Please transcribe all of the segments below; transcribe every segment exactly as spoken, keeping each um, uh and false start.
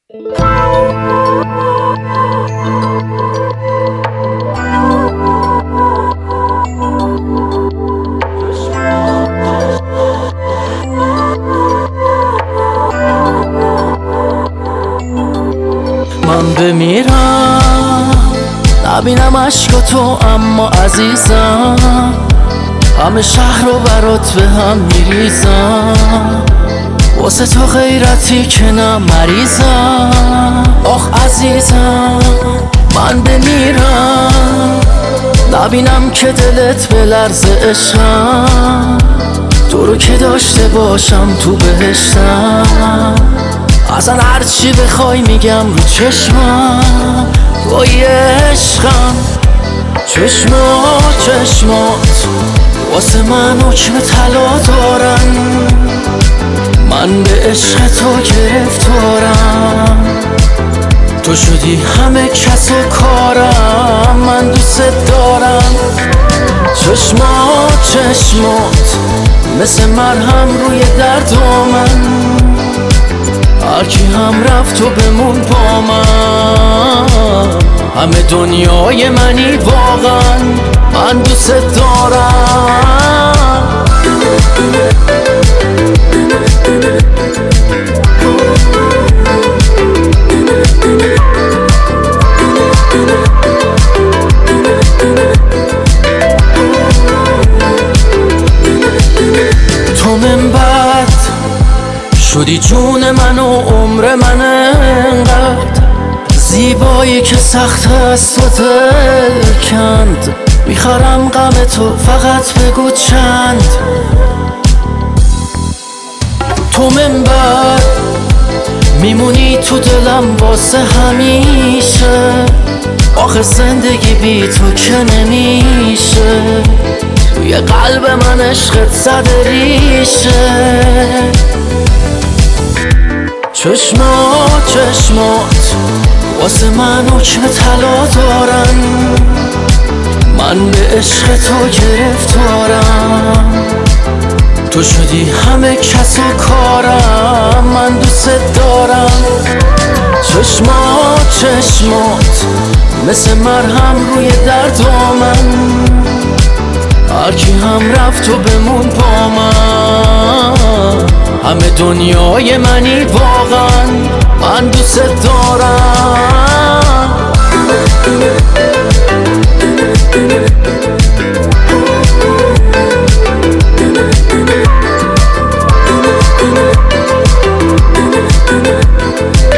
من بمیرم نبینم عشق تو، اما عزیزم همه شهر رو برات به هم میریزم. واسه تو غیرتی که نه مریضم. آخ عزیزم من بمیرم نبینم که دلت بلرزه عشقم. تو رو که داشته باشم تو بهشتم. اصلا هرچی بخوای میگم رو چشمم. وای عشقم چشمات چشمات واسه من حکم طلا دارن. من به عشق تو گرفتارم. تو شدی همه کس و کارم. من دوست دارم. چشمات چشمات مثل مرهم روی درد من. هرکی هم رفت و بمون با من. همه دنیای منی واقعا. من دوست دارم. تو من بعد شدی جون من و عمر من انقدر. زیبایی که سخت از تو دل کند. میخرم غم تو فقط بگو چند. تو من بعد میمونی تو دلم واسه همیشه. آخه زندگی بی تو که نمیشه. توی قلب من عشقت زده ریشه. چشمات چشمات واسه من حکم طلا دارن. من به عشق تو گرفتارم. تو شدی همه کس و کارم. من دوست دارم. چشمات چشمات مثل مرهم روی درد من. هرکی هم رفت و بمون با من. همه دنیای منی واقعا. من دوست دارم.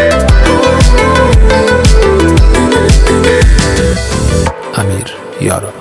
امیر یارا.